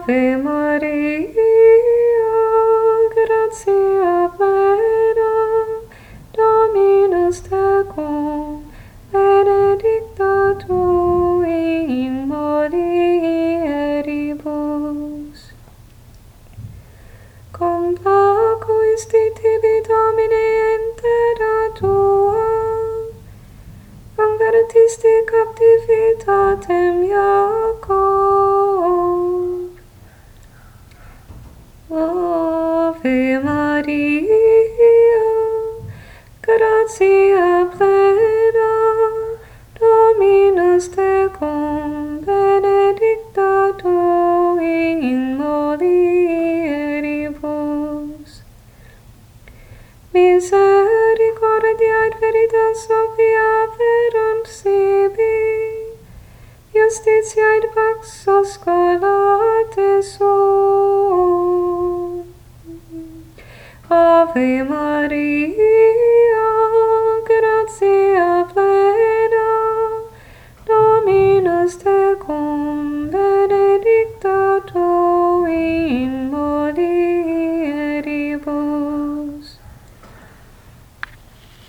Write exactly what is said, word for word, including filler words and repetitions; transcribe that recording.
Ave Maria, gratia plena, Dominus tecum, benedicta tu in mulieribus. Cum facuisti tibi, Domine, entera tua, convertisti captivitatem Iacob. Ave Maria, gratia plena, Dominus tecum, benedicta tu in mulieribus. Misericordia et veritas Sophia verunt sibi, justitia et pax oscolate sunt. Ave Maria, gratia